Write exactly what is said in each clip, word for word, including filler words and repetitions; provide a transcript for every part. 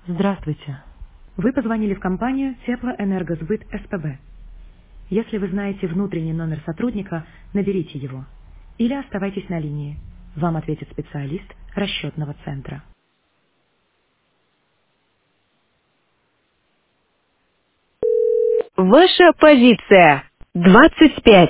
Здравствуйте. Вы позвонили в компанию Теплоэнергосбыт СПБ. Если вы знаете внутренний номер сотрудника, наберите его. Или оставайтесь на линии. Вам ответит специалист расчетного центра. Ваша позиция. двадцать пять.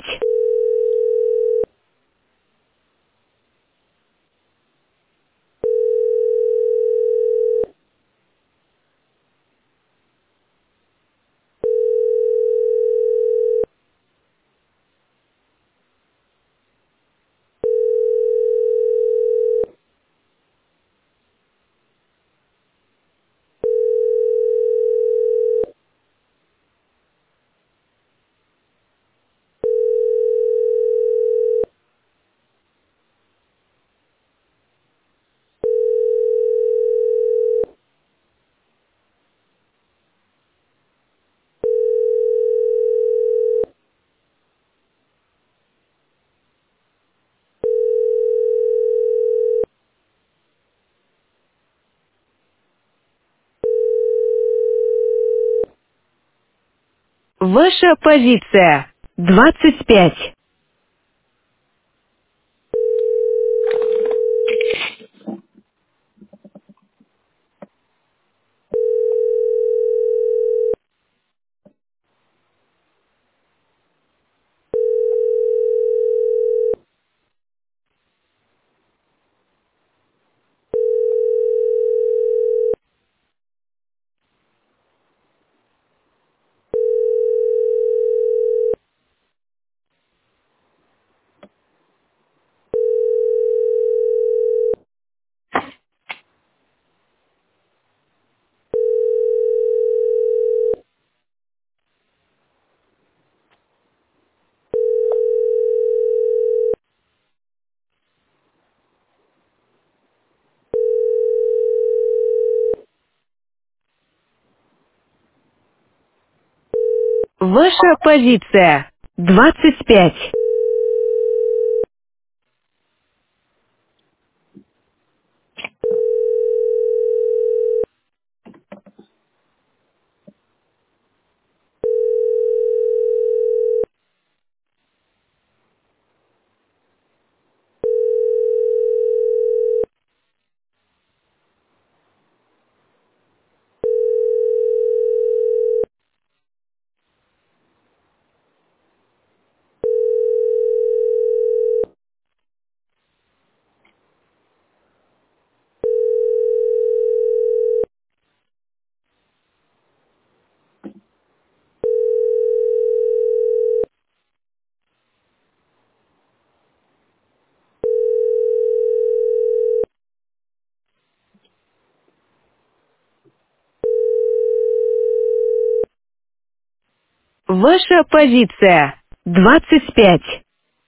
Ваша позиция. двадцать пять. Ваша позиция. двадцать пять. Ваша позиция. двадцать пять.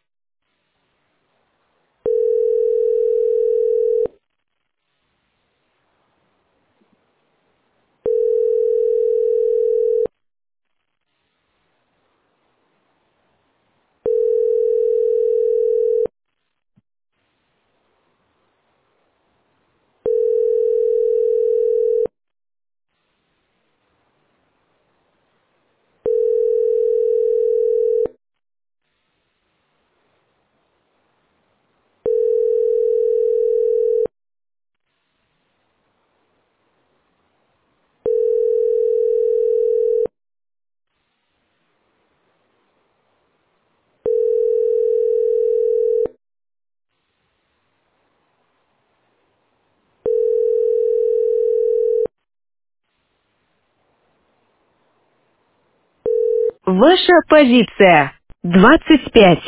Ваша позиция. двадцать пять.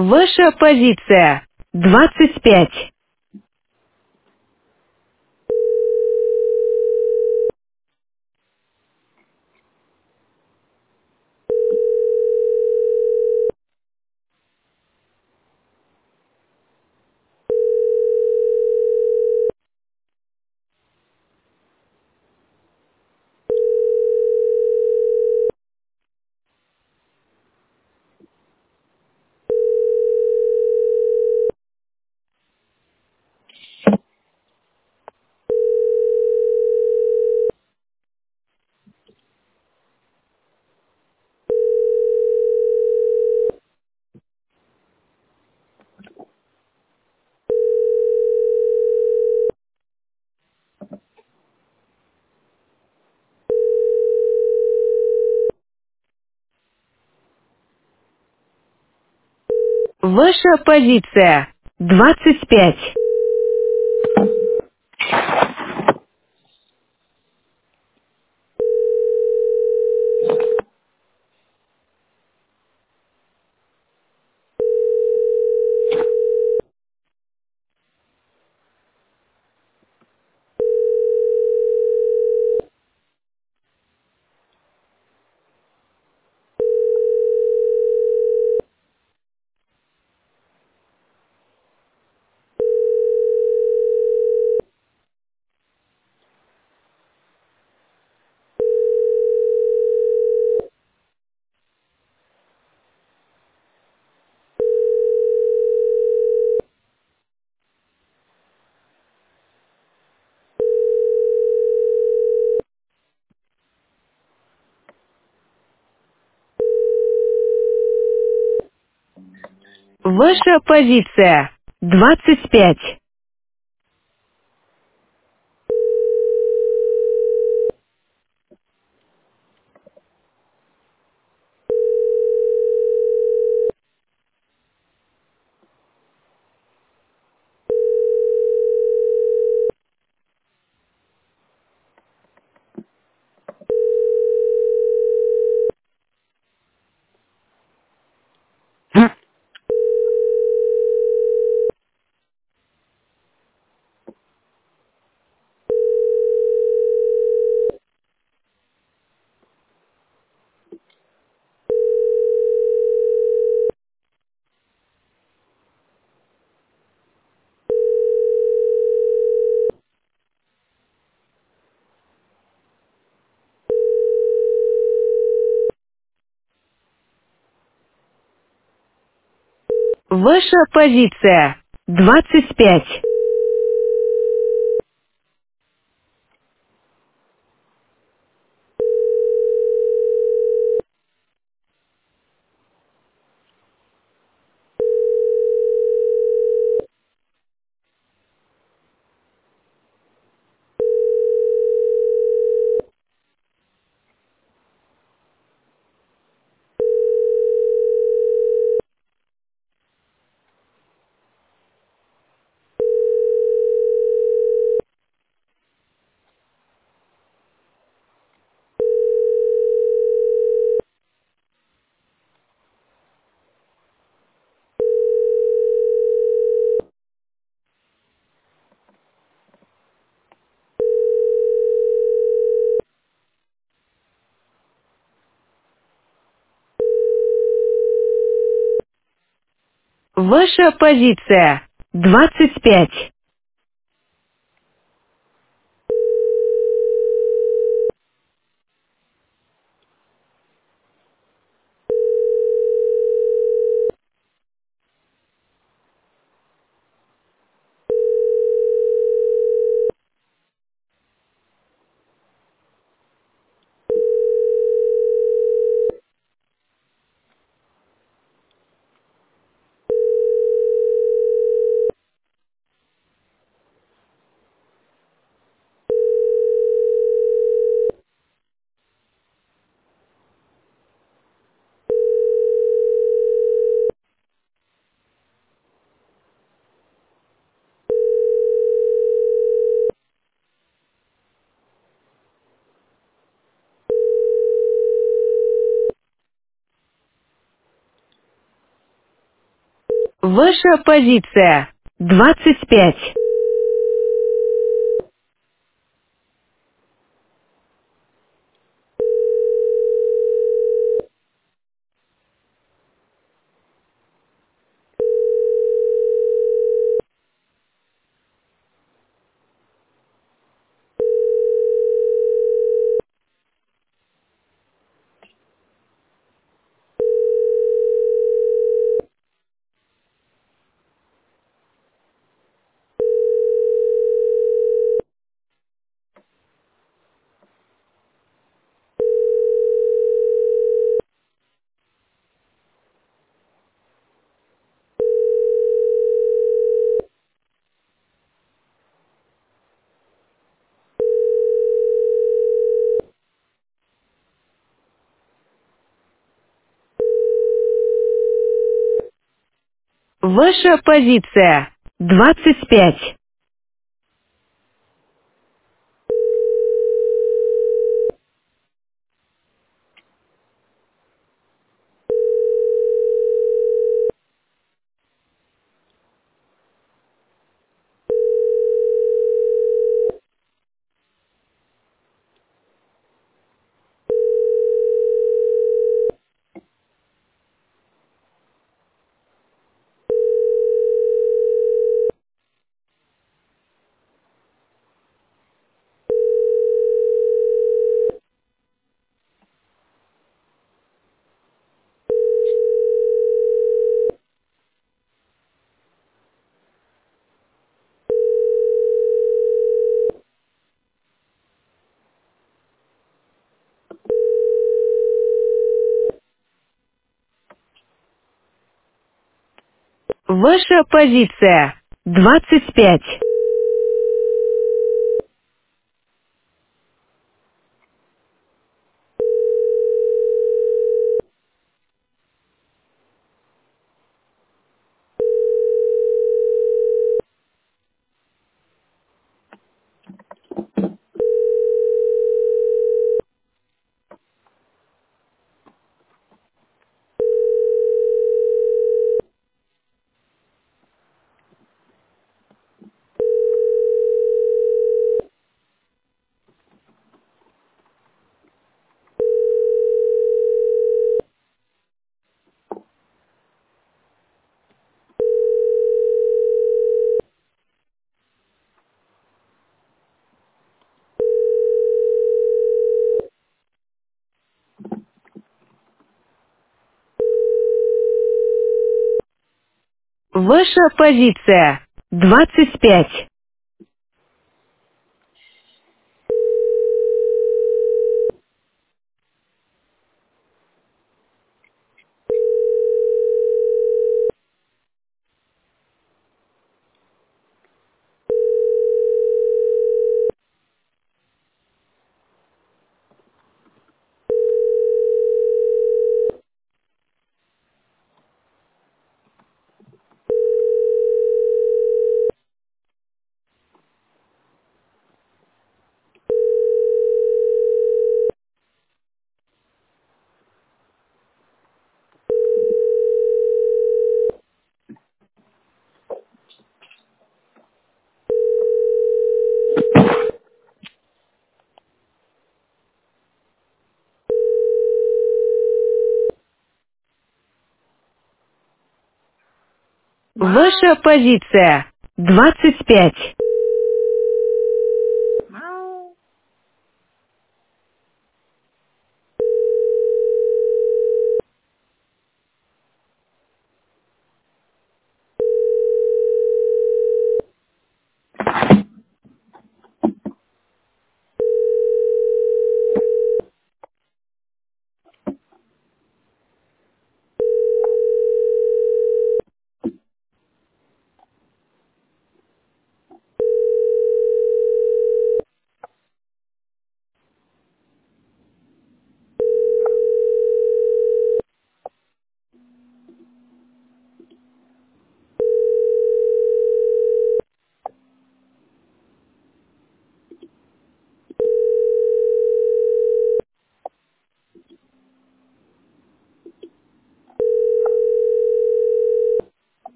Ваша позиция. двадцать пять. Ваша позиция. двадцать пять. Ваша позиция. двадцать пять. Ваша позиция. двадцать пять. Ваша позиция. двадцать пять. Ваша позиция. двадцать пять. Ваша позиция. двадцать пять. Ваша позиция. двадцать пять. Ваша позиция. двадцать пять. Ваша позиция. двадцать пять.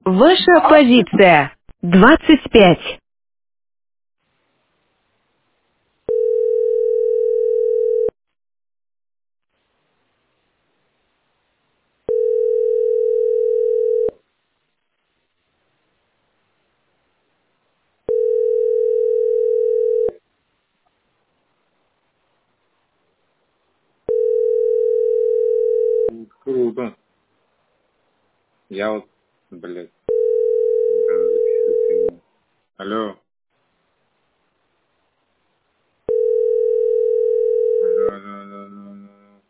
Ваша позиция. двадцать пять. Круто. Я вот, блядь, надо записать фигню. Алло. Алло, алло, алло, алло, алло.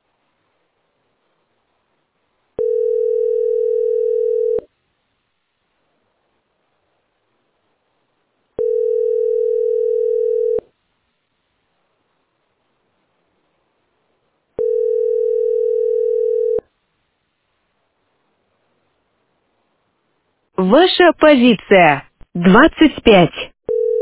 Ваша позиция. двадцать пять.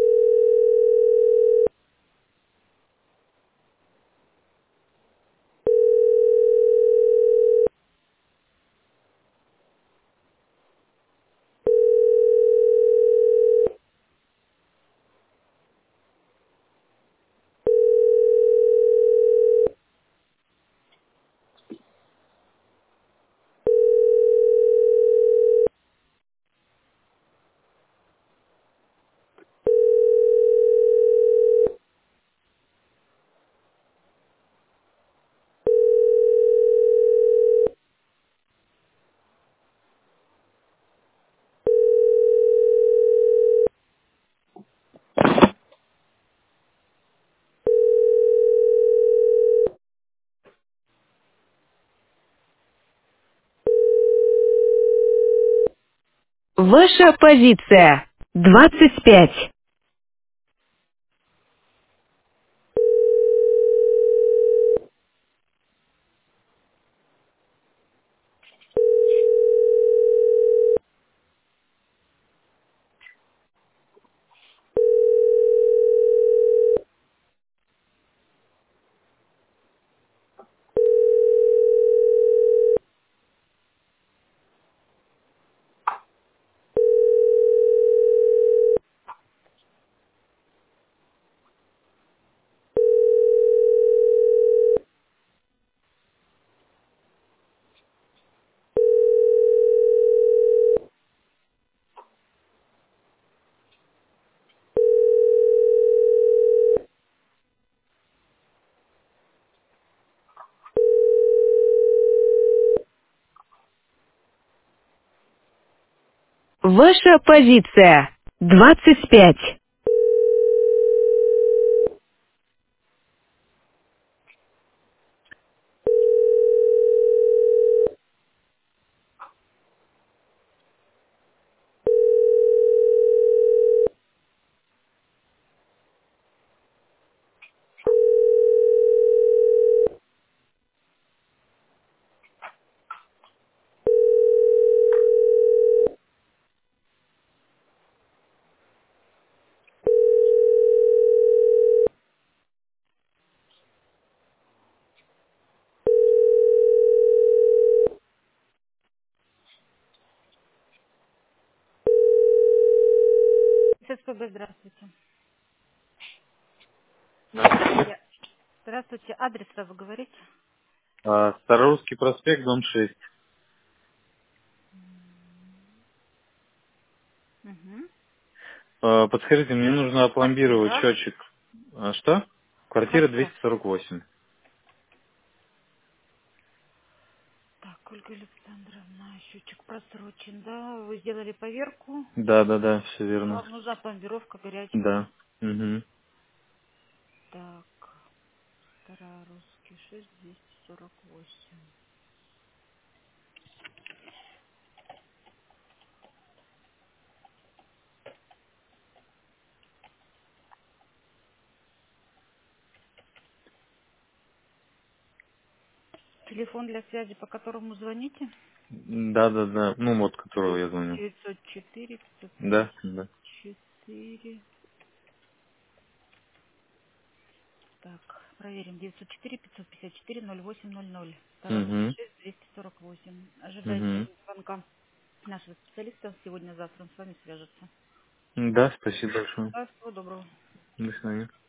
Ваша позиция. двадцать пять. Ваша позиция. двадцать пять. ССПБ, здравствуйте. Да. Я... Здравствуйте, адрес вы говорите? А, Старорусский проспект, дом шесть. Угу. А, подскажите, мне нужно опломбировать Квартира. счетчик. А, что? Квартира Хорошо. двести сорок восемь. Так, Ольга Александровна, счетчик просрочен, да? Вы сделали поверку. Да, да, да, все верно. Вам нужна пломбировка горячей воды. Да. Угу. Так, вторая русский, шесть двести сорок восемь. Телефон для связи, по которому звоните? Да, да, да. Ну, вот, которого я звоню. девятьсот четыре пятьсот Да, пятьдесят да. четыре. Так, проверим. девятьсот четыре пятьсот пятьдесят четыре ноль восемь ноль ноль. Второй русский Угу. шесть двести сорок восемь. Ожидайте Угу. звонка. нашего специалиста сегодня-завтра он с вами свяжется. Да, спасибо большое. Да, всего доброго. До свидания.